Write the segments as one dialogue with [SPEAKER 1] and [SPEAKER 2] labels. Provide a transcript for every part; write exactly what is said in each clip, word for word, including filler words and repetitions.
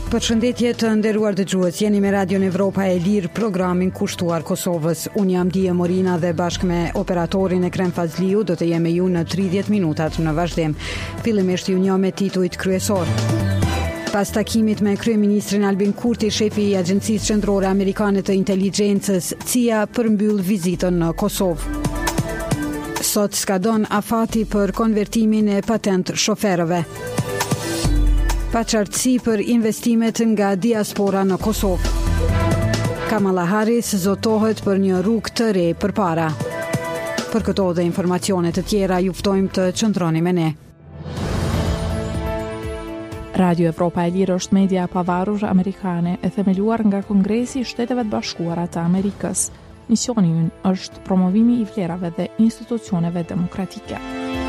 [SPEAKER 1] Përshëndetje të nderuar dëgjues, jeni me Radion Evropa e Lirë, programin kushtuar Kosovës. Unë jam Dia Morina dhe bashkë me operatorin Ekrem Fazliu do të jem me ju në tridhjetë minutat në vazhdim. Fillimisht ju njoh me titujt kryesor. Pas takimit me kryeministrin Albin Kurti, shefi i Agjencisë Qendrore Amerikane të Inteligjencës, C I A përmbyll vizitën në Kosovë. Sot skadon afati për konvertimin e patent shoferëve. Pa qartësi për investimet nga diaspora në Kosovë. Kamala Harris zotohet për një rrugë të re përpara. Për këto dhe informacione të tjera ju ftojmë të qëndroni me ne.
[SPEAKER 2] Radio Evropa e Lirë është media e pavarur amerikane e themeluar nga Kongresi i Shteteve të Bashkuara të Amerikës. Misioni i ynë është promovimi i vlerave dhe institucioneve demokratike.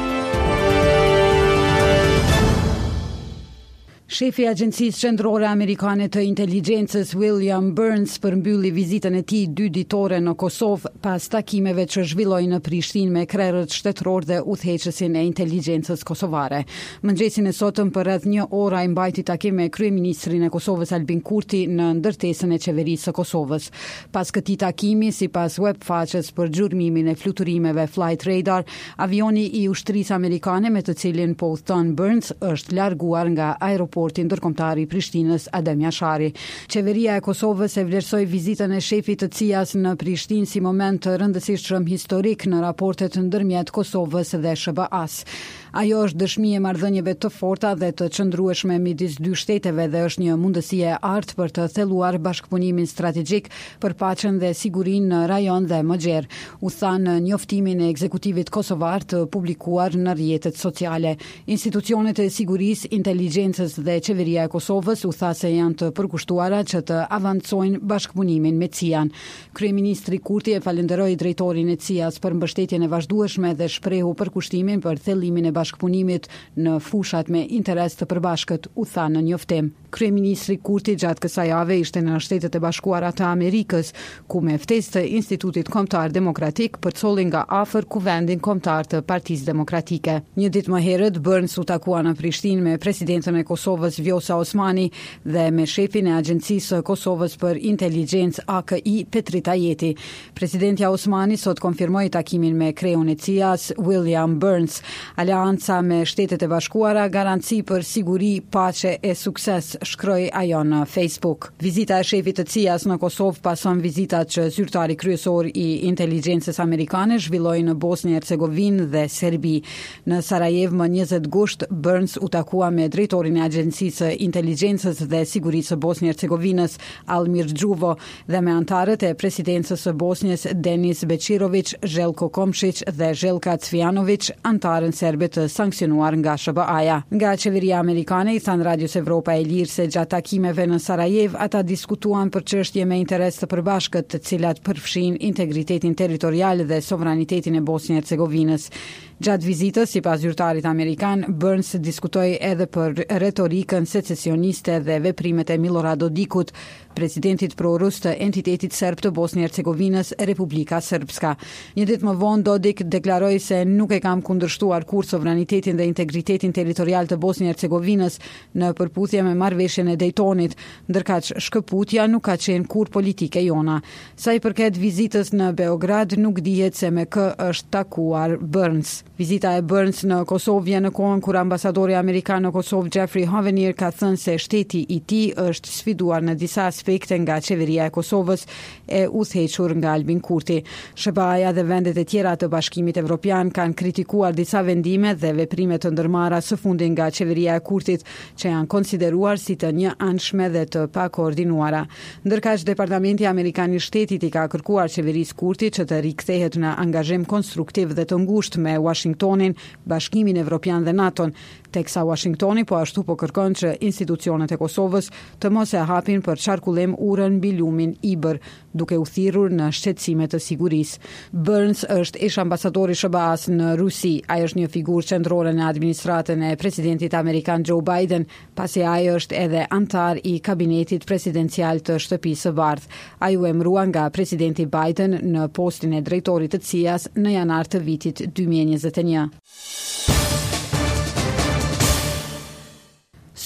[SPEAKER 1] Shefi i Agjencisë Qendrore Amerikane të Inteligjencës William Burns përmbylli vizitën e tij dy ditore në Kosovë pas takimeve që zhvilloi në Prishtinë me krerët shtetëror dhe udhëheqësin e inteligjencës kosovare. Mëngjesin e sotëm për rreth një orë ai mbajti takim me kryeministrin e Kosovës Albin Kurti në ndërtesën e qeverisë së Kosovës. Pas këtij takimi, sipas webfaqes për xhurmimin e fluturimeve Flight Radar, avioni i ushtrisë amerikane me të cilin po udhton Burns është larguar nga aeroporti Porti ndërkombëtar i Prishtinës Adem Jashari. Qeveria e Kosovës e vlerësoi vizitën e shefit të C I A-s në Prishtinë si moment të rëndësishëm historik në raportet ndërmjet Kosovës dhe S B A-s. Ajo është dëshmi e marrëdhënieve të forta dhe të qëndrueshme midis dy shteteve dhe është një mundësi e artë për të thelluar bashkëpunimin strategjik për paqen dhe sigurinë në rajon dhe më gjerë, u tha në njoftimin e ekzekutivit kosovar të publikuar në rrjetet sociale. Institucionet e sigurisë, inteligjencës dhe qeveria e Kosovës u tha se janë të përkushtuara që të avancojnë bashkëpunimin me C I A-n. Kryeministri Kurti e falenderoi drejtorin e C I A-s për mbështetjen e vazhdueshme dhe shprehu përkushtimin për thellimin e bashkëpunimit në fushat me interes të përbashkët, u tha në njoftim. Kryeministri Kurti gjatë kësaj jave ishte në Shtetet e Bashkuara të Amerikës, ku me ftesë të Institutit Kombëtar Demokratik përcolli nga afër Kuvendin Kombëtar të Partisë Demokratike. Një ditë më herët, Burns u takua në Prishtinë me presidentën e Kosovës Vjosa Osmani dhe me shefin e Agjencisë së Kosovës për Inteligjencë A K I Petrit Ajeti. Presidentja Osmani sot konfirmoi takimin me kreun e C I A-s William Burns. Aleanca me Shtetet e Bashkuara, garanci për siguri, paqe e sukses, shkroi ajo në Facebook. Vizita e shefit të C I A-s në Kosovë pason vizitat që zyrtari kryesor i inteligjencës amerikane zhvilloi në Bosnjë-Hercegovinë dhe Serbi. Në Sarajevo më njëzet gusht, Burns u takua me drejtorin e Agjencisë së Inteligjencës dhe Sigurisë së Bosnjë-Hercegovinës Almir Xhuvo dhe me antarët e presidencës së Bosnjës Denis Beqirović, Željko Komšić dhe Željka Cvijanović, antarën serbe të sankcionuar nga S B A-ja. Nga qeveria amerikane i than Radios Evropa e Lirë se gjatë takimeve në Sarajevo ata diskutuan për çështje me interes të përbashkët, të cilat përfshin integritetin territorial dhe sovranitetin e Bosnjë-Hercegovinës. Gjatë vizitës, sipas zyrtarit amerikan, Burns diskutoi edhe për retorikën secesioniste dhe veprimet e Milorad Dodikut, presidentit prorus të entitetit serb të Bosnjë-Hercegovinës, Republika Srpska. Një ditë më vonë, Dodik deklaroi se nuk e kam kundërshtuar kur sovranitetin dhe integritetin territorial të Bosnjë-Hercegovinës në përputhje me marrëveshjen e Daytonit, ndërkaq shkëputja nuk ka qenë kur politike jona. Sa i përket vizitës në Beograd, nuk dihet se me kë është takuar Burns. Vizita e Burns në Kosovë vjen në kohën kur ambasadori amerikan në Kosovë Jeffrey Hovenier ka thënë se shteti i tij është sfiduar në disa aspekte nga qeveria e Kosovës e udhëhequr nga Albin Kurti. S B A-ja dhe vendet e tjera të Bashkimit Evropian kanë kritikuar disa vendime dhe veprime të ndërmarra së fundi nga qeveria e Kurtit, që janë konsideruar si të një anshme dhe të pakoordinuara. Ndërkaq Departamenti Amerikan i Shtetit i ka kërkuar qeverisë Kurti që të rikthehet në angazhim konstruktiv dhe të ngushtë me Washingtonin, Bashkimin Evropian dhe NATO-n, teksa Washingtoni po ashtu po kërkon që institucionet e Kosovës të mos e hapin për qarkullim urën mbi lumin Ibër, duke u thirrur në shqetësime të sigurisë. Burns është ish ambasadori S B A-s në Rusi. Ai është një figurë qendrore në administratën e presidentit amerikan Joe Biden, pasi ai është edhe antar i kabinetit presidencial të Shtëpisë së Bardhë. Ai u emërua nga presidenti Biden në postin e drejtorit të C I A-s në janar të vitit dy mijë e njëzet e një.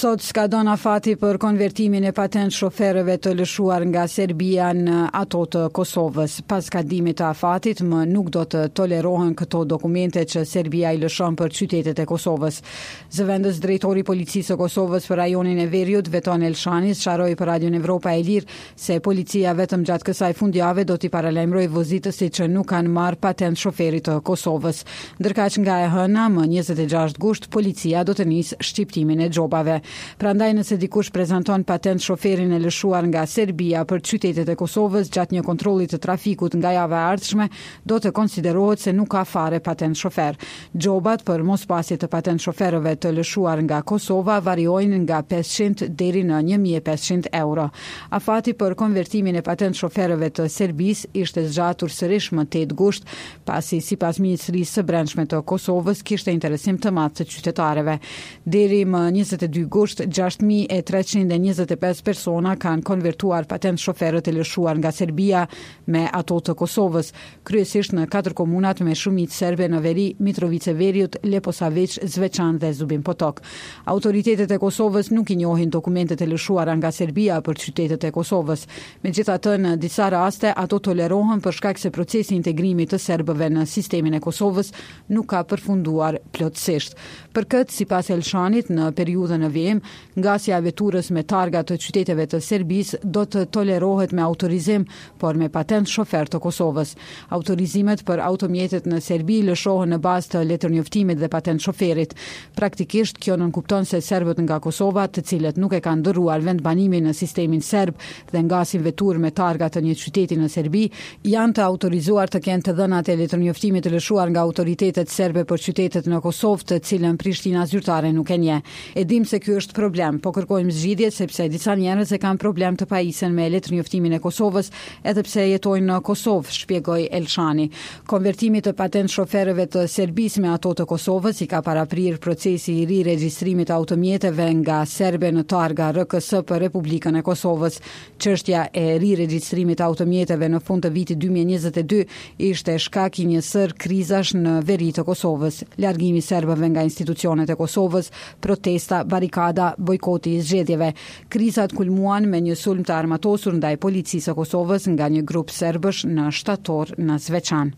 [SPEAKER 1] Sot s'ka dhënë afati për konvertimin e patent shoferëve të lëshuar nga Serbia në ato të Kosovës. Pas kadimit të afatit, më nuk do të tolerohen këto dokumente që Serbia i lëshon për qytetet e Kosovës. Zëvendës drejtori i policisë së Kosovës për rajonin e Veriut, Veton Elshani, sqaroi për Radion Evropa e Lirë se policia vetëm gjatë kësaj fundjavë do t'i paralajmërojë vozitësit që nuk kanë marrë patent shoferit të Kosovës. Ndërkaq nga e hëna, më njëzet e gjashtë gusht, policia do të nisë shqiptimin e xhopave. Prandaj nëse dikush prezanton patent shoferin e lëshuar nga Serbia për qytetet e Kosovës gjatë një kontrolli të trafikut nga java e ardhshme, do të konsiderohet se nuk ka fare patent shofer. Xhobat për mospasje të patent shoferëve të lëshuar nga Kosova variojnë nga pesëqind deri në një mijë e pesëqind euro. Afati për konvertimin e patent shoferëve të Serbisë ishte zgjatur sërish më tetë gusht, pasi sipas Ministrisë së Brendshme të Kosovës kishte interesim të madh të qytetarëve. Deri më njëzet e dy gusht, gjashtë mijë e treqind e njëzet e pesë persona kanë konvertuar patent shoferët e lëshuar nga Serbia me ato të Kosovës, kryesisht në katër komunat me shumicë serbe në veri, Mitrovice Veriut, Leposavić, Zvečan dhe Zubin Potok. Autoritetet e Kosovës nuk i njohin dokumentet e lëshuara nga Serbia për qytetet e Kosovës. Megjithatë, në disa raste ato tolerohen për shkak se procesi i integrimit të serbëve në sistemin e Kosovës nuk ka përfunduar plotësisht. Për këtë, sipas Elshanit, në periudhën e vijim, ngasja e veturës me targa të qyteteve të Serbisë do të tolerohet me autorizim, por me patent shofer të Kosovës. Autorizimet për automjetet në Serbi lëshohen në bazë të letërnjoftimit dhe patent shoferit. Praktikisht, kjo nënkupton se serbët nga Kosova, të cilët nuk e kanë ndërruar vendbanimin në sistemin serb dhe ngasin veturë me targa të një qyteti në Serbi, janë të autorizuar të kenë të dhënat e letërnjoftimit të lëshuar nga autoritetet serbe për qytetet në Kosovë, të cilën Prishtina zyrtare nuk e njeh. E dim se ky është problem, po kërkojmë zgjidhje sepse disa njerëz e kanë problem të pajisën me letërnjoftimin e Kosovës, edhe pse jetojnë në Kosovë, shpjegoi Elshani. Konvertimi të patent shoferëve të Serbisë me ato të Kosovës i ka paraprir procesi i riregjistrimit të automjeteve nga serbe në targa R K S për Republikën e Kosovës. Çështja e riregjistrimit të automjeteve në fund të vitit dy mijë e njëzet e dy ishte shkak i një sër krizash në veri të Kosovës, largimi i serbëve nga institucionet e Kosovës, protesta, barikada, bojkoti i zgjedhjeve. Krizat kulmuan me një sulm të armatosur ndaj policisë së Kosovës nga një grup serbësh në shtator në Zvečan.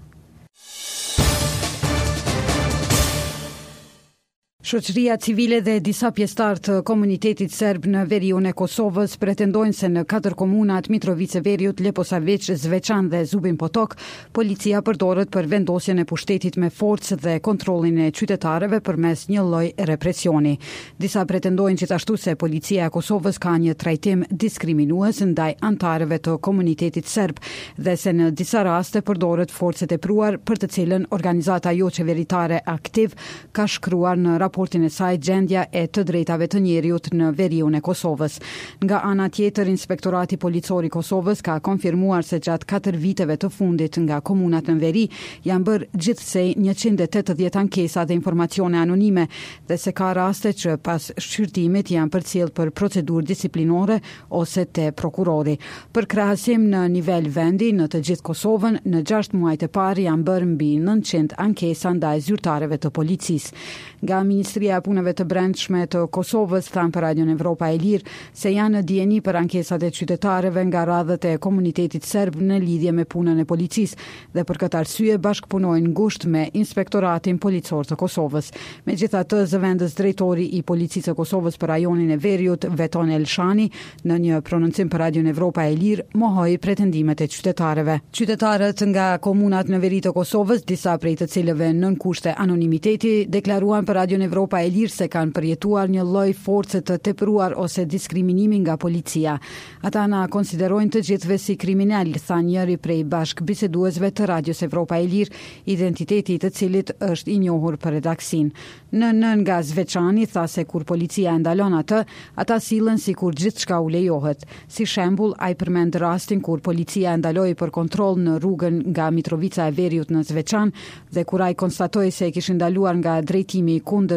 [SPEAKER 1] Shoqëria civile dhe disa pjesëtar të komunitetit serb në veriun e Kosovës pretendojnë se në katër komunat Mitrovice Veriut, Leposavić, Zvečan dhe Zubin Potok, policia përdoret për vendosjen e pushtetit me forcë dhe kontrollin e qytetarëve përmes një lloj represioni. Disa pretendojnë gjithashtu se policia e Kosovës ka një trajtim diskriminues ndaj antarëve të komunitetit serb dhe se në disa raste përdoret forcë e tepruar, për të cilën organizata jo qeveritare Aktiv ka shkruar në raportin e saj gjendja e të drejtave të njeriut në veriun e Kosovës. Nga ana tjetër, Inspektorati Policor i Kosovës ka konfirmuar se gjatë katër viteve të fundit nga komunat në veri janë bërë gjithsej njëqind e tetëdhjetë ankesa dhe informacione anonime dhe se ka raste që pas shqyrtimit janë përcjell për procedurë disiplinore ose te prokurori. Për krahasim në nivel vendi në të gjithë Kosovën, në gjashtë muajt e parë janë bërë mbi nëntëqind ankesa ndaj zyrtarëve të policisë. Nga Ministria e Punëve të Brendshme të Kosovës thanë për Radion Evropa e Lirë se janë në dijeni për ankesat e qytetarëve nga radhët e komunitetit serb në lidhje me punën e policisë dhe për këtë arsye bashkëpunojnë ngushtë me Inspektoratin Policor të Kosovës. Megjithatë, zëvendës drejtori i Policisë së Kosovës për rajonin e Veriut, Veton Elshani, në një prononcim për Radion Evropa e Lirë, mohoi pretendimet e qytetarëve. Qytetarët nga komunat në veri të Kosovës, disa prej të cilëve nën kushte anonimiteti, deklaruan për Radion Evropa e Lirë se kanë përjetuar një lloj force të tepruar ose diskriminimi nga policia. Ata na konsiderojnë të gjithëve si kriminal, tha njëri prej bashkëbiseduesve të Radios Evropa e Lirë, identiteti i të cilit është i njohur për redaksin. Në nën nga Zvečani tha se kur policia e ndalon atë, ata sillen sikur gjithçka u lejohet. Si shembull, ai përmend rastin kur policia e ndaloi për kontroll në rrugën nga Mitrovica e Veriut në Zvečan dhe kur ai konstatoi se e kishin ndaluar nga drejtimi i kundërt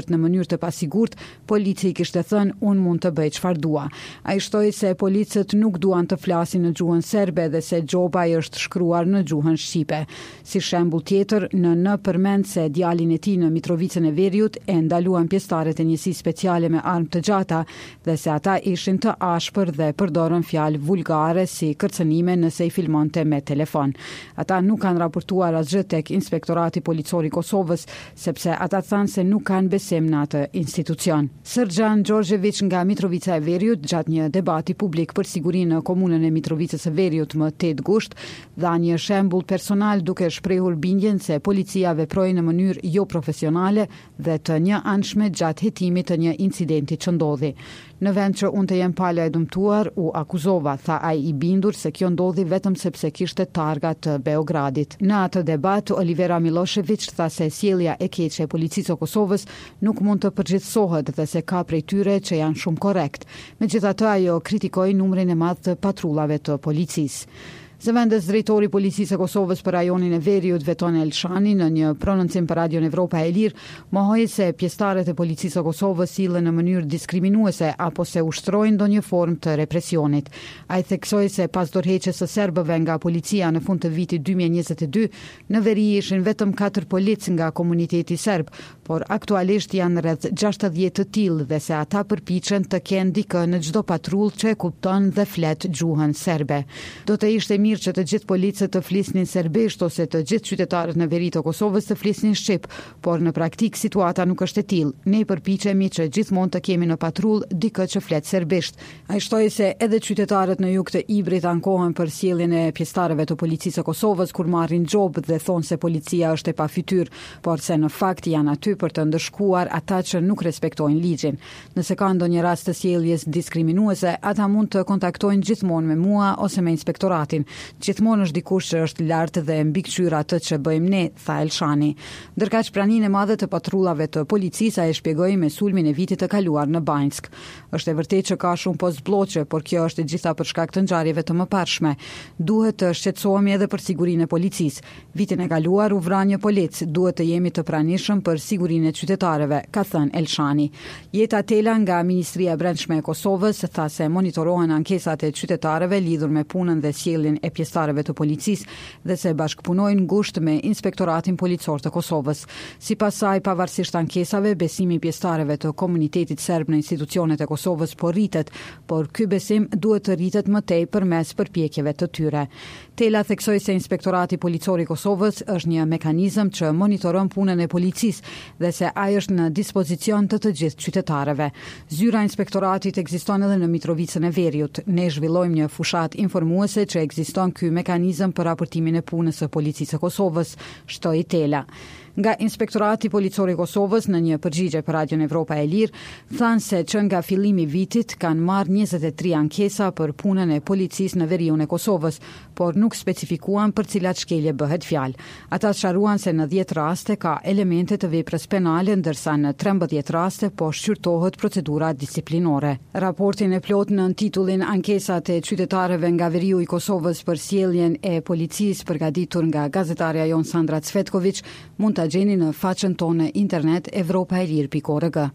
[SPEAKER 1] pjesëtarët në mënyrë të pasigurt, polici kishte thënë unë mund të bëj çfarë dua. Ai shtoi se policët nuk duan të flasin në gjuhën serbe dhe se gjoba i është shkruar në gjuhën shqipe. Si shembull tjetër, në në përmend se djalin e tij në Mitrovicën e Veriut e ndaluan pjesëtarët e njësisë speciale me armë të gjata dhe se ata ishin të ashpër dhe përdorën fjalë vulgare si kërcënime nëse i filmonte me telefon. Ata nuk kanë raportuar asgjë tek Inspektorati Policor i Kosovës, sepse ata thanë se nuk kanë besim në atë institucion. Srdjan Gjorgjevic nga Mitrovica e Veriut, gjatë një debati publik për sigurinë në komunën e Mitrovicës së Veriut më tetë gusht, dha një shembull personal duke shprehur bindjen se policia veproi në mënyrë jo profesionale dhe të njëanshme gjatë hetimit të një incidenti që ndodhi. Në vend që unë të jem pala e dëmtuar, u akuzova, tha ai i bindur se kjo ndodhi vetëm sepse kishte targa të Beogradit. Në atë debat, Olivera Milošević tha se sjellja e keqe e policisë së Kosovës nuk mund të përgjithësohet dhe se ka prej tyre që janë shumë korrekt. Megjithatë, ajo kritikoi numrin e madh të patrullave të policisë. Zëvendës drejtori i policisë së Kosovës për rajonin e Veriut, Veton Elshani, në një prononcim për Radion Evropa e Lirë, mohoi se pjesëtarët e policisë së Kosovës sillen në mënyrë diskriminuese apo se ushtrojnë ndonjë formë të represionit. Ai theksoi se pas dorëheqjes së serbëve nga policia në fund të vitit dy mijë e njëzet e dy, në veri ishin vetëm katër polic nga komuniteti serb, por aktualisht janë rreth gjashtëdhjetë të tillë dhe se ata përpiqen të kenë dikë në çdo patrull që e kupton dhe flet gjuhën serbe. Do të ishte mirë që të gjithë policët të flisnin serbisht ose të gjithë qytetarët në veri të Kosovës të flisnin shqip, por në praktik situata nuk është e tillë. Ne përpiqemi që gjithmonë të kemi në patrull dikë që flet serbisht. Ai shtoi se edhe qytetarët në jug të Ibrit ankohen për sjelljen e pjesëtarëve të policisë së Kosovës kur marrin xhobë dhe thonë se policia është e pafytyr, por se në fakt janë aty për të ndëshkuar ata që nuk respektojnë ligjin. Nëse ka ndonjë rast të sjelljes diskriminuese, ata mund të kontaktojnë gjithmonë me mua ose me inspektoratin. Gjithmonë është dikush që është lart dhe mbikëqyr atë që bëjmë ne, tha Elshani. Ndërkaq praninë e madhe të patrullave të policisë ai shpjegoi me sulmin e vitit të kaluar në Banjsk. Është e vërtetë që ka shumë post-bloqe, por kjo është e gjitha për shkak të ngjarjeve të mëparshme. Duhet të shqetësohemi edhe për sigurinë e policisë. Vitin e kaluar u vra një polic, duhet të jemi të pranishëm për sigurinë e qytetarëve, ka thënë Elshani. Jeta Tela nga Ministria e Brendshme e Kosovës tha se monitorohen ankesat e qytetarëve lidhur me punën dhe sjelljen e pjesëtarëve të policisë dhe se bashkëpunojnë ngushtë me Inspektoratin Policor të Kosovës. Sipas saj, pavarësisht ankesave, besimi i pjesëtarëve të komunitetit serb në institucionet e Kosovës po rritet, por ky besim duhet të rritet më tej përmes përpjekjeve të tyre. Tela theksoi se Inspektorati Policor i Kosovës është një mekanizëm që monitoron punën e policisë dhe se ai është në dispozicion të të gjithë qytetarëve. Zyra e inspektoratit ekziston edhe në Mitrovicën e Veriut. Ne zhvillojmë një fushat informuese që ekziston ky mekanizëm për raportimin e punës së policisë së Kosovës, shtoi Tela. Nga Inspektorati Policor i Kosovës në një përgjigje për Radion Evropa e Lirë, thanë se që nga fillimi i vitit kanë marrë njëzet e tre ankesa për punën e policisë në veriun e Kosovës, por nuk specifikuan për cilat shkelje bëhet fjalë. Ata sqaruan se në dhjetë raste ka elemente të veprës penale, ndërsa në trembëdhjetë raste po shqyrtohet procedura disiplinore. Raportin e plot në titullin Ankesat e qytetarëve nga veriu i Kosovës për sjelljen e policisë, përgatitur nga gazetarja jon Sandra Cvetković, mund ta gjeni në faqen tonë internet evropa e lirë pikë org.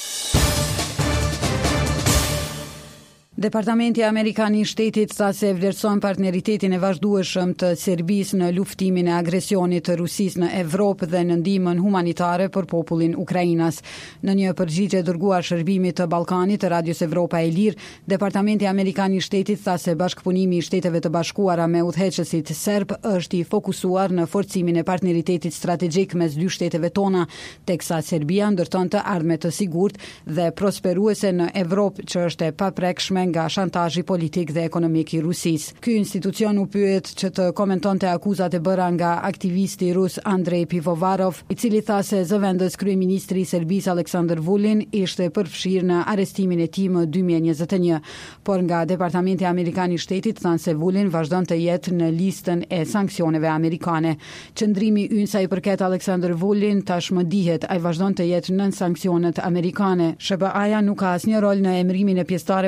[SPEAKER 1] Departamenti Amerikan i Shtetit tha se vlerëson partneritetin e vazhdueshëm të Serbisë në luftimin e agresionit të Rusisë në Evropë dhe në ndihmën humanitare për popullin ukrainas. Në një përgjigje dërguar Shërbimit të Ballkanit të Radios Evropa e Lirë, Departamenti Amerikan i Shtetit tha se bashkëpunimi i Shteteve të Bashkuara me udhëheqësit serb është i fokusuar në forcimin e partneritetit strategjik mes dy shteteve tona, teksa Serbia ndërton të ardhme të sigurt dhe prosperuese në Evropë që është e paprekshme nga shantazhi politik dhe ekonomik i Rusisë. Ky institucion u pyet që të komentonte akuzat e bëra nga aktivisti rus Andrej Pivovarov, i cili tha se zëvendës kryeministri i Serbisë Aleksandar Vulin ishte përfshirë në arrestimin e tij më dy mijë e njëzet e një, por nga Departamenti Amerikan i Shtetit thanë se Vulin vazhdon të jetë në listën e sanksioneve amerikane. Qëndrimi ynë sa i përket Aleksandar Vulin tashmë dihet, ai vazhdon të jetë nën sanksionet amerikane. S B A-ja nuk ka asnjë rol në emërimin e pjesëtarëve të qeverisë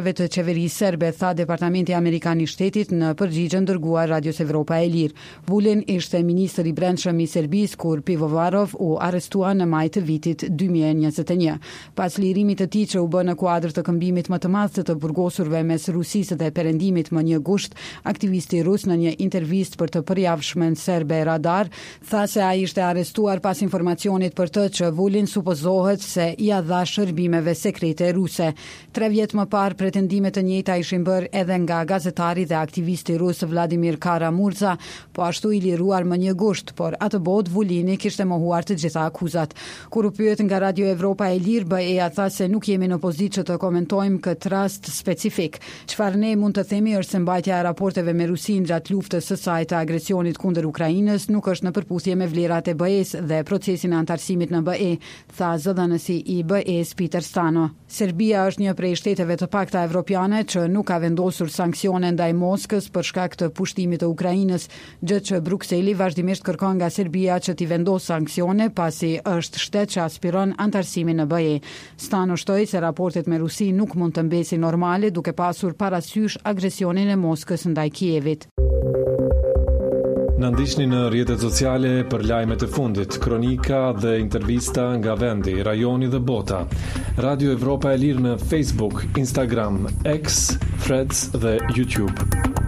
[SPEAKER 1] qeverisë serbe, tha Departamenti Amerikan i Shtetit në përgjigje dërguar Radios Evropa e Lirë. Vulin ishte ministri i brendshëm i Serbisë kur Pivovarov u arrestua në maj të vitit dy mijë e njëzet e një. Pas lirimit të tij që u bë në kuadër të këmbimit më të madh të burgosurve mes Rusisë dhe Perëndimit më një gusht, aktivisti rus në një intervistë për të përjavshmen serbe Radar tha se ai ishte arrestuar pas informacionit për të që Vulin supozohet se ia dha shërbimeve sekrete ruse. Tre vjet më parë pretendimet të njëjta ishin bërë edhe nga gazetari dhe aktivisti rus Vladimir Kara-Murza, po ashtu i liruar më një gusht, por atë botë Vulini kishte mohuar të gjitha akuzat. Kur u pyet nga Radio Evropa e Lirë, B E-ja tha se nuk jemi në pozitë që të komentojmë këtë rast specifik. Çfarë ne mund të themi është se mbajtja e raporteve me Rusinë gjatë luftës së saj të agresionit kundër Ukrainës nuk është në përputhje me vlerat e B E-s dhe procesin e antarësimit në B E, tha zëdhënësi i B E-s Peter Stano. Serbia është një prej shteteve të pakta evropiane që nuk ka vendosur sanksione ndaj Moskës për shkak të pushtimit të Ukrainës, gjë që Brukseli vazhdimisht kërkon nga Serbia që t'i vendosë sanksione pasi është shtet që aspiron antarësimin në B E. Stano shtoi se raportet me Rusi nuk mund të mbesin normale duke pasur parasysh agresionin e Moskës ndaj Kievit.
[SPEAKER 3] Në ndiqni në rrjetet sociale për lajmet e fundit, kronika dhe intervista nga vendi, rajoni dhe bota. Radio Evropa e Lirë në Facebook, Instagram, X, Threads dhe YouTube.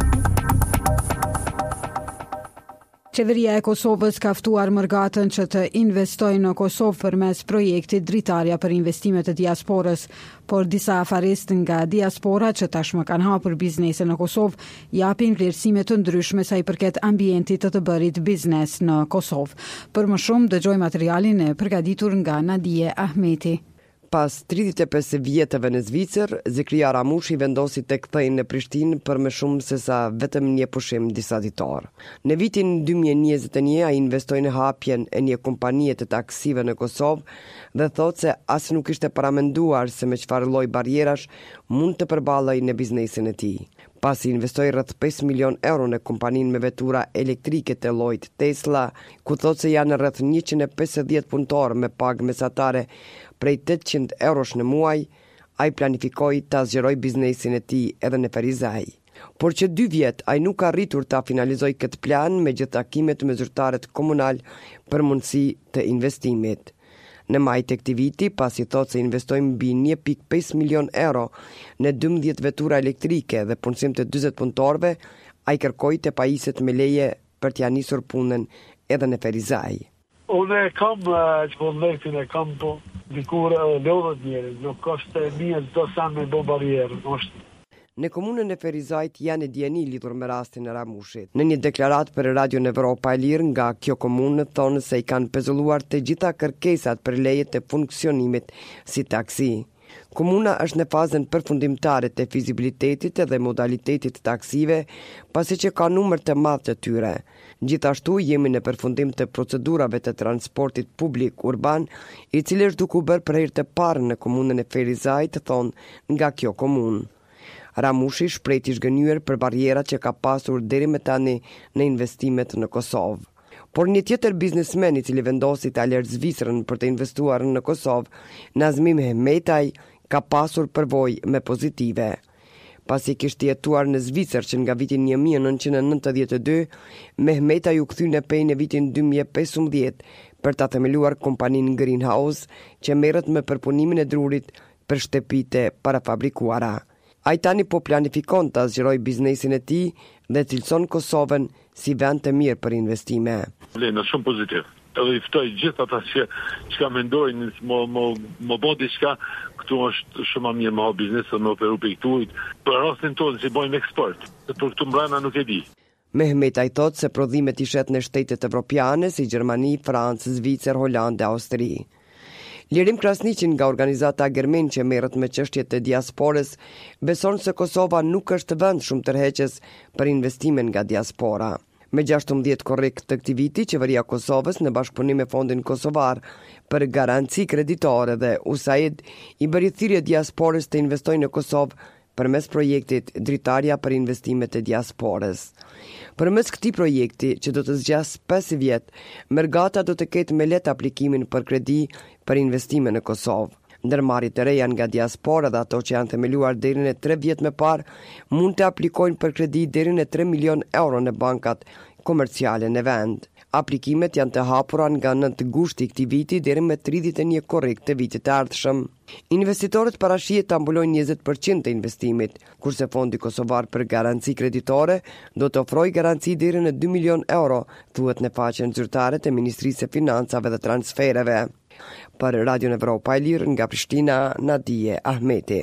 [SPEAKER 1] Qeveria e Kosovës ka ftuar Mërgatën që të investojë në Kosovë përmes projektit Dritarja për investimet e diasporës, por disa afaristë nga diaspora që tashmë kanë hapur biznese në Kosovë japin vlerësime të ndryshme sa i përket ambientit të të bërit biznes në Kosovë. Për më shumë dëgjoj materialin e përgatitur nga Nadije Ahmeti.
[SPEAKER 4] Pas tridhjetë e pesë vjetëve në Zvicër, Zikria Ramushi vendosi të kthejnë në Prishtinë për më shumë se sa vetëm një pushim disa ditor. Në vitin dy mijë e njëzet e një, ai investoi në hapjen e një kompanie të taksive në Kosovë dhe thotë se as nuk ishte paramenduar se me çfarë lloj barrierash mund të përballej në biznesin e tij. Pasi investoi rreth pesë milion euro në kompaninë me vetura elektrike të llojit Tesla, ku thotë se janë rreth njëqind e pesëdhjetë punëtorë me pagë mesatare prej tetëqind eurosh në muaj, ai planifikoi ta zgjeroj biznesin e tij edhe në Ferizaj. Por që dy vjet ai nuk ka arritur ta finalizoj këtë plan me gjithë takimet me zyrtarët komunal për mundësi të investimit. Në maj të këtij viti, pasi thotë se investojmë mbi një pikë pesë milion euro në dymbëdhjetë vetura elektrike dhe punësim të dyzet punëtorëve, ai kërkoi te pajisjet me leje për t'ia nisur punën edhe në Ferizaj.
[SPEAKER 5] Unë e kam që vullnetin e kam po dikur lodhët njeri, nuk është një do sa me bo barierë, është.
[SPEAKER 4] Në komunën e Ferizajt janë dieni lidhur me rastin e Ramushit. Në një deklarat për Radio Evropa e Lirë nga kjo komunë thonë se i kanë pezulluar të gjitha kërkesat për leje të funksionimit si taksi. Komuna është në fazën përfundimtare të fizibilitetit dhe modalitetit taksive, pasi që ka numër të madh të tyre. Gjithashtu jemi në përfundim të procedurave të transportit publik urban, i cili është duke u bërë për herë të parë në komunën e Ferizajt, thonë nga kjo komunë. Ramushi shprehti zhgënjur për barrierat që ka pasur deri më tani në investimet në Kosovë. Por një tjetër biznesmen i cili vendosi të alerë Zvicrën për të investuar në Kosovë, Nazmim Mehmetaj, ka pasur përvojë me pozitive. Pasi kishte jetuar në Zvicër që nga vitin një mijë e nëntëqind e nëntëdhjetë e dy, Mehmetaj u kthye në pej në vitin dy mijë e pesëmbëdhjetë për ta themeluar kompaninë Greenhouse që merret me përpunimin e drurit për shtëpitë parafabrikuara. Ai tani po planifikon të zgjeroj biznesin e tij dhe cilëson Kosovën si vend të mirë për investime.
[SPEAKER 5] Lena shumë pozitiv. Edhe i ftoj gjithë ata që çka mendojnë mo mo mo bë diçka, këtu është shumë më mirë me biznes se me operu për këtu. Për rastin tonë si bojmë eksport. Për këtu mbrana nuk e di.
[SPEAKER 4] Mehmet ai thotë se prodhimet i shet në shtetet evropiane si Gjermani, Francë, Zvicër, Holandë, Austri. Lirim Krasniqin nga organizata Germen që merret me çështjet e diasporës beson se Kosova nuk është vend shumë tërheqës për investime nga diaspora. Me gjashtëmbëdhjetë korrik të këtij viti, qeveria e Kosovës në bashkëpunim me Fondin Kosovar për Garanci Kreditore dhe U S A I D i bëri thirrje diasporës të investojnë në Kosovë përmes projektit Dritarja për investimet e diasporës. Përmes këtij projekti, që do të zgjas pesë vjet, Mërgata do të ketë me lehtë aplikimin për kredi për investime në Kosovë. Ndërmarrjet e reja nga diaspora dhe ato që janë themeluar deri në tre vjet më parë mund të aplikojnë për kredi deri në tre milion euro në bankat komerciale në vend. Aplikimet janë të hapura nga nëntë gushti i këtij viti deri më tridhjetë e një korrik të vitit të ardhshëm. Investitorët parashihet ta mbulojnë njëzet përqind të investimit, kurse Fondi Kosovar për Garanci Kreditore do të ofrojë garanci deri në dy milion euro, thuhet në faqen zyrtare të Ministrisë së Financave dhe Transfereve. Për Radio Evropa e Lirë nga Prishtina, Nadije Ahmeti.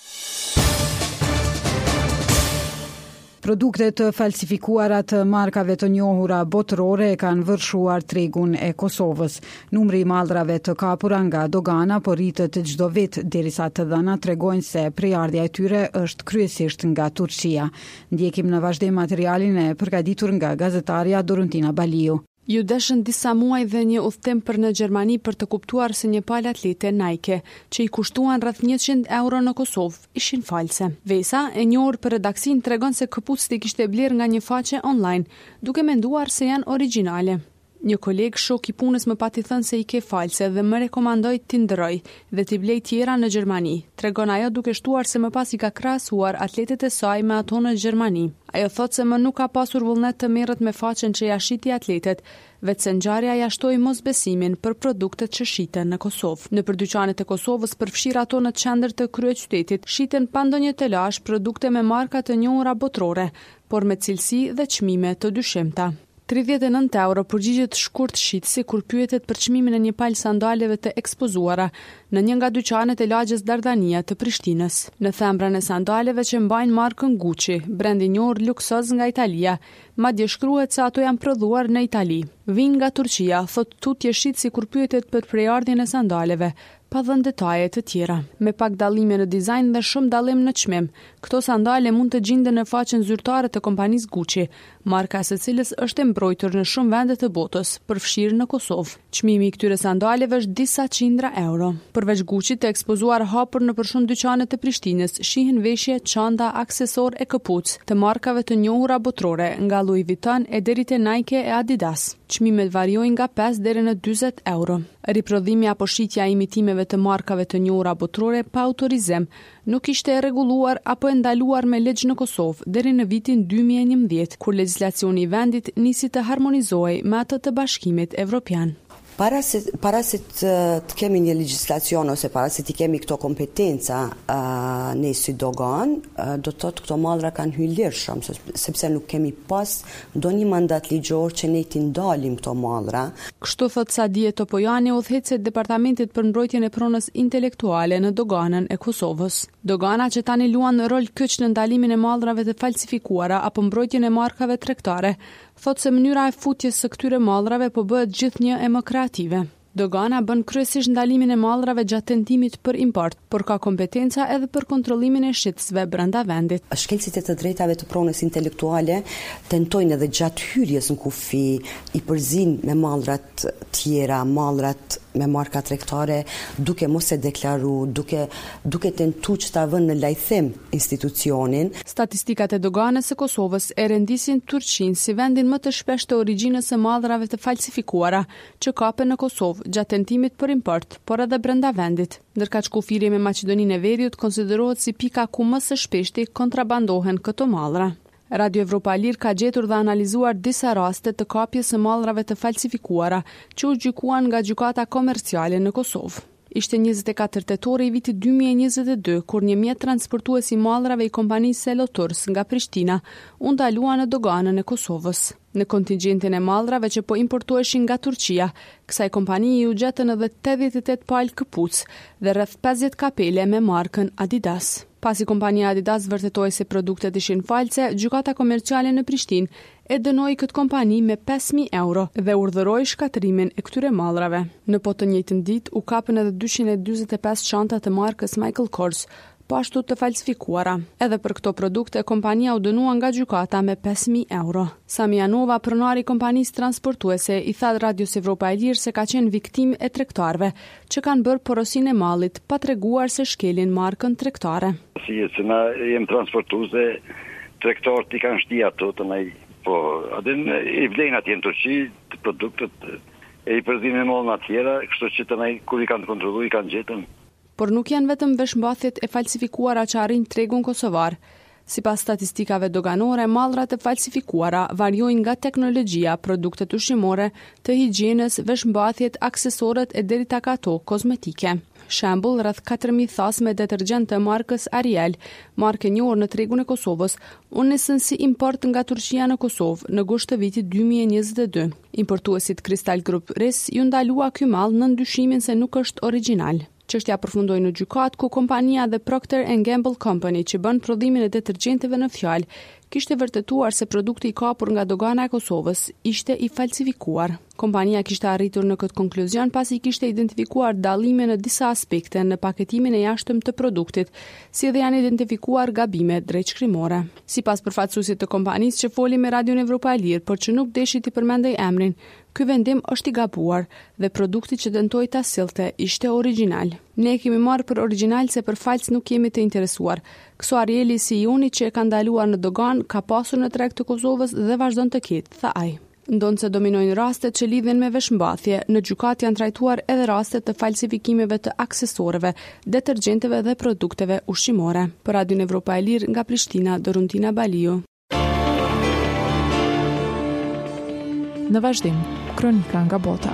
[SPEAKER 1] Produktet të falsifikuara të markave të njohura botërore kanë vërshuar tregun e Kosovës. Numri i mallrave të kapura nga dogana po rritet çdo vit, derisa të dhënat tregojnë se prejardhja e tyre është kryesisht nga Turqia. Ndjekim në vazhdim materialin e përgatitur nga gazetarja Doruntina Baliu.
[SPEAKER 6] Ju deshën disa muaj dhe një udhëtim për në Gjermani për të kuptuar se një palë atlete Nike, që i kushtuan rreth njëqind euro në Kosovë, ishin false. Vesa, e njohur për redaksin, tregon se këpucët i kishte bler nga një faqe online, duke menduar se janë origjinale. Një koleg shok i punës më pati thënë se i ke false dhe më rekomandoi t'i ndërroj dhe t'i blej tjera në Gjermani. Tregon ajo duke shtuar se më pas i ka krahasuar atletet e saj me ato në Gjermani. Ajo thot se më nuk ka pasur vullnet të merret me faqen që ja shiti atletet, vetë se ngjarja ja shtoi mosbesimin për produktet që shiten në Kosovë. Në dyqanet e Kosovës, përfshir ato në qendër të kryeqytetit, shiten pa ndonjë telash produkte me marka të njohura botërore, por me cilësi dhe çmime të dyshimta. tridhjetë e nëntë euro përgjigjet shkurt shitësi kur pyetet për çmimin e një palë sandaleve të ekspozuara në një nga dyqanet e lagjes Dardania të Prishtinës. Në thembrën e sandaleve që mbajnë markën Gucci, brend i njohur luksoz nga Italia, madje shkruhet se ato janë prodhuar në Itali. Vijnë nga Turqia, thot tutje shitësi kur pyetet për prejardhjen e sandaleve, pa dhënë detaje të tjera. Me pak dallime në dizajn dhe shumë dallim në çmim, këto sandale mund të gjenden në faqen zyrtare të kompanisë Gucci, marka së cilës është e mbrojtur në shumë vende të botës, përfshirë në Kosovë. Çmimi i këtyre sandaleve është disa qindra euro. Përveç Gucci të ekspozuar hapur në për shumë dyqane të Prishtinës, shihen veshje, çanta, aksesor e këpucë të markave të njohura botërore, nga Louis Vuitton e deri te Nike e Adidas. Çmimet variojnë nga pesë deri në dyzet euro. Riprodhimi apo shitja e imitimeve të markave të njohura botërore pa autorizim nuk ishte e rregulluar apo e ndaluar me ligj në Kosovë deri në vitin dy mijë e njëmbëdhjetë, kur legjislacioni i vendit nisi të harmonizohej me atë të Bashkimit Evropian.
[SPEAKER 7] Para se, para se të, të kemi një legjislacion ose para se të kemi këto kompetenca uh, ne si dogan, uh, do të thotë këto mallra kanë hyrë lirshëm, sepse nuk kemi pas ndonjë mandat ligjor që ne t'i ndalim këto mallra.
[SPEAKER 6] Kështu thot Sadie Topojani, udhëheqëse e Departamentit për mbrojtjen e pronës intelektuale në doganën e Kosovës. Dogana që tani luan rol kyç në ndalimin e mallrave të falsifikuara apo mbrojtjen e markave tregtare, thot se mënyra e futjes së këtyre mallrave po bëhet gjithnjë e më kreative. Dogana bën kryesisht ndalimin e mallrave gjatë tentimit për import, por ka kompetenca edhe për kontrollimin e shitësve brenda vendit.
[SPEAKER 7] Shkelësit e të drejtave të pronës intelektuale tentojnë edhe gjatë hyrjes në kufi i përzin me mallrat tjera, mallrat me marka tregtare, duke mos e deklaru, duke duke tentuar që ta vënë në lajthim institucionin.
[SPEAKER 6] Statistikat e doganës së Kosovës e rendisin Turqinë si vendin më të shpeshtë të origjinës së mallrave të falsifikuara që kapen në Kosovë gjatë tentimit për import, por edhe brenda vendit. Ndërkaq kufiri me Maqedoninë e Veriut konsiderohet si pika ku më së shpeshti kontrabandohen këto mallra. Radio Evropa e Lirë ka gjetur dhe analizuar disa raste të kapjes së mallrave të falsifikuara që u gjykuan nga gjykata komerciale në Kosovë. Ishte njëzet e katër tetori i vitit dy mijë e njëzet e dy, kur një mjet transportues i mallrave i kompanisë Seloturs nga Prishtina u ndalua në doganën e Kosovës. Në kontingjentin e mallrave që po importueshin nga Turqia, kësaj kompaniji u gjetën edhe tetëdhjetë e tetë palë këpucë dhe rreth pesëdhjetë kapele me markën Adidas. Pasi kompania Adidas vërtetoi se produktet ishin false, gjykata komerciale në Prishtinë e dënoi këtë kompani me pesë mijë euro dhe urdhëroi shkatrimin e këtyre mallrave. Në po të njëjtën ditë u kapën edhe dyqind e dyzet e pesë çanta të markës Michael Kors, po ashtu të falsifikuara. Edhe për këto produkte kompania u dënua nga gjykata me pesë mijë euro. Sami Janova, pronari i kompanisë transportuese, i tha Radios Evropa e Lirë se ka qenë viktimë e tregtarëve që kanë bërë porosinë e mallit pa treguar se shkelin markën tregtare.
[SPEAKER 8] Si që na jem transportuese, tregtarët i kanë shti ato të nai, po adin i vlen atje në Turqi të produktet e i përzimin e mollën atjera, kështu që të nai kur i kanë kontrolluar i kanë gjetën.
[SPEAKER 6] por nuk janë vetëm veshmbathjet e falsifikuara që arrin tregun kosovar. Sipas statistikave doganore, mallrat e falsifikuara variojnë nga teknologjia, produktet ushqimore, të higjienës, veshmbathjet, aksesorët e deri tek ato kozmetike. Shembull, rreth katër mijë thas me detergjent të markës Ariel, markë e njohur në tregun e Kosovës, u nisën si import nga Turqia në Kosovë në gusht të vitit dy mijë e njëzet e dy. Importuesit Crystal Group Ris ju ndalua ky mall në ndyshimin se nuk është origjinal. Çështja përfundoi në gjykat ku kompania The Procter and Gamble Company që bën prodhimin e detergjenteve në fjalë kishte vërtetuar se produkti i kapur nga dogana e Kosovës ishte i falsifikuar. Kompania kishte arritur në këtë konkluzion pasi kishte identifikuar dallime në disa aspekte në paketimin e jashtëm të produktit, si dhe janë identifikuar gabime drejtshkrimore. Sipas përfaqësuesit të kompanisë që foli me Radion Evropa e Lirë, por që nuk deshi t'i përmendej emrin, ky vendim është i gabuar dhe produkti që dëntoi ta sillte ishte origjinal. Ne kemi marrë për origjinal se për fals nuk jemi të interesuar. Këso Arieli si i unit që e ka ndaluar në dogan ka pasur në treg të Kosovës dhe vazhdon të ketë, tha ai. Ndonë se dominojnë rastet që lidhen me veshmbathje, në gjykat janë trajtuar edhe rastet të falsifikimeve të aksesoreve, detergjenteve dhe produkteve ushqimore. Për Radion Evropa e Lirë nga Prishtina, Doruntina Baliu.
[SPEAKER 2] Në vazhdim, kronika nga bota.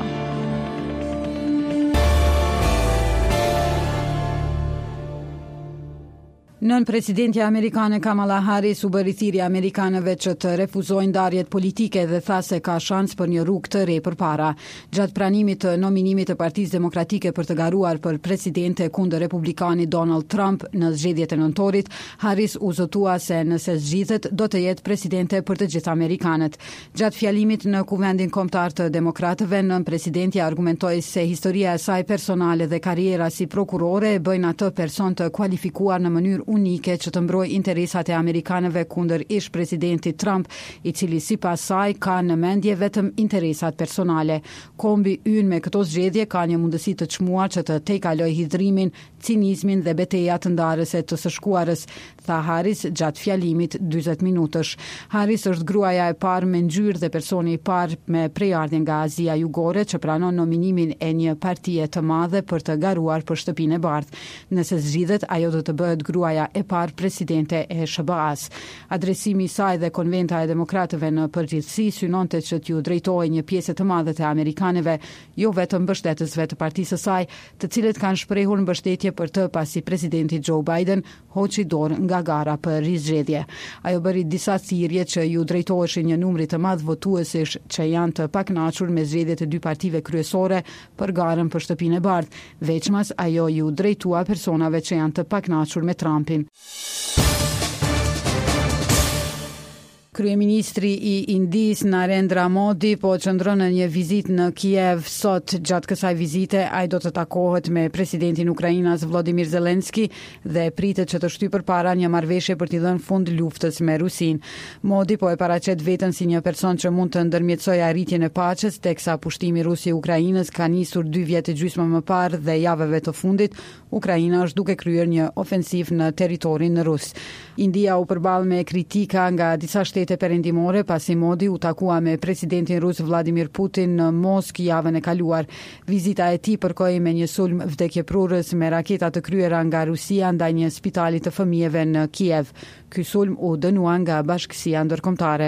[SPEAKER 1] Nën presidentja amerikane Kamala Harris u bë rithirje amerikanëve që të refuzojnë ndarjet politike dhe tha se ka shans për një rrugë të re përpara. Gjatë pranimit të nominimit të Partisë Demokratike për të garuar për presidente kundër republikanit Donald Trump në zgjedhjet e nëntorit, Harris u zotua se nëse zgjidhet do të jetë presidente për të gjithë amerikanët. Gjatë fjalimit në Kuvendin Kombëtar të Demokratëve, nën presidentja argumentoi se historia e saj personale dhe karriera si prokurore e bëjnë atë person të kualifikuar në mënyrë unike që të mbrojë interesat e amerikanëve kundër ish presidentit Trump, i cili sipas saj ka në mendje vetëm interesat personale. Kombi ynë me këto zgjedhje ka një mundësi të çmuar që të tejkaloj hidhrimin, cinizmin dhe betejat ndarëse të së shkuarës, tha Harris gjatë fjalimit dyzet minutësh. Harris është gruaja e parë me ngjyrë dhe personi i parë me prejardhje nga Azia Jugore që pranon nominimin e një partie të madhe për të garuar për shtëpinë e bardhë. Nëse zgjidhet, ajo do të bëhet gruaja e parë presidente e S B A-s. Adresimi i saj dhe konventa e demokratëve në përgjithësi synonte që t'ju drejtohej një pjesë të madhe të amerikanëve, jo vetëm mbështetësve të partisë së saj, të cilët kanë shprehur mbështetje për të pasi presidenti Joe Biden hoqi dorë nga gara për rizgjedhje. Ajo bëri disa thirrje që ju drejtoheshin një numri të madh votuesish që janë të pakënaqur me zgjedhjet e dy partive kryesore për garën për shtëpinë e bardhë. Veçmas ajo ju drejtua personave që janë të pakënaqur me Trumpin. Kryeministri i Indis Narendra Modi po qëndron në një vizitë në Kiev sot. Gjatë kësaj vizite ai do të takohet me presidentin Ukrainas Volodymyr Zelensky dhe pritet që të shtyjë përpara një marrëveshje për t'i dhënë fund luftës me Rusinë. Modi po e paraqet veten si një person që mund të ndërmjetësojë arritjen e paqes, teksa pushtimi rus i Ukrainës ka nisur dy vjet e gjysmë më parë dhe javëve të fundit Ukraina është duke kryer një ofensiv në territorin rus. India u përball me kritika nga disa shtete perëndimore pasi Modi u takua me presidentin rus Vladimir Putin në Moskë javën e kaluar. Vizita e tij përkoi me një sulm vdekjeprurës me raketa të kryera nga Rusia ndaj një spitali të fëmijëve në Kiev. Ky sulm u dënua nga Bashkësia Ndërkombëtare.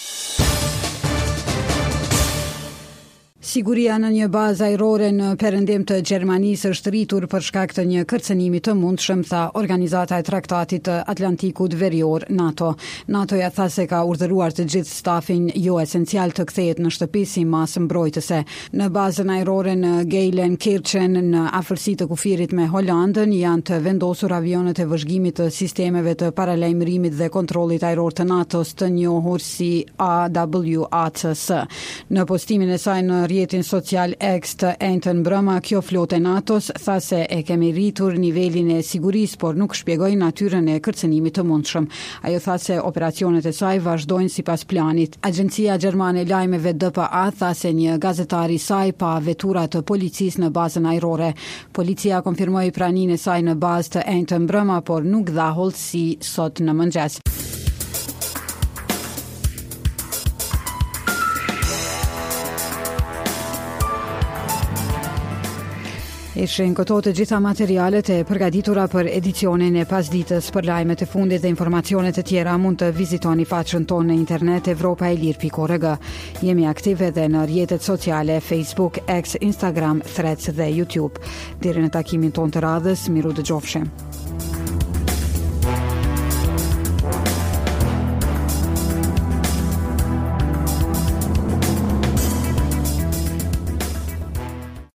[SPEAKER 1] Siguria në një bazë ajrore në perëndim të Gjermanisë është rritur për shkak të një kërcënimi të mundshëm, tha Organizata e Traktatit të Atlantikut Verior NATO. NATO-ja tha se ka urdhëruar të gjithë stafin jo esencial të kthehet në shtëpi si masë mbrojtëse. Në bazën ajrore në Geilenkirchen në afërsi të kufirit me Holandën janë të vendosur avionet e vëzhgimit të sistemeve të paralajmërimit dhe kontrollit ajror të NATO-s, të njohur si A W A C S. Në postimin e saj në rrjetin social X të enjtën mbrëma, kjo flotë e NATO-s tha se e kemi rritur nivelin e sigurisë, por nuk shpjegoi natyrën e kërcënimit të mundshëm. Ajo tha se operacionet e saj vazhdojnë sipas planit. Agjencia Gjermane e Lajmeve D P A tha se një gazetar i saj pa vetura të policisë në bazën ajrore. Policia konfirmoi praninë e saj në bazë të enjtën mbrëma, por nuk dha hollësi sot në mëngjes. Ishin këto të gjitha materialet e përgatitura për edicionin e pasditës. Për lajmet e fundit dhe informacione të tjera mund të vizitoni faqen tonë në internet evropa e lirë pikë org. Jemi aktive edhe në rrjetet sociale Facebook, X, Instagram, Threads dhe YouTube. Deri në takimin tonë të radhës, miru dëgjofshim.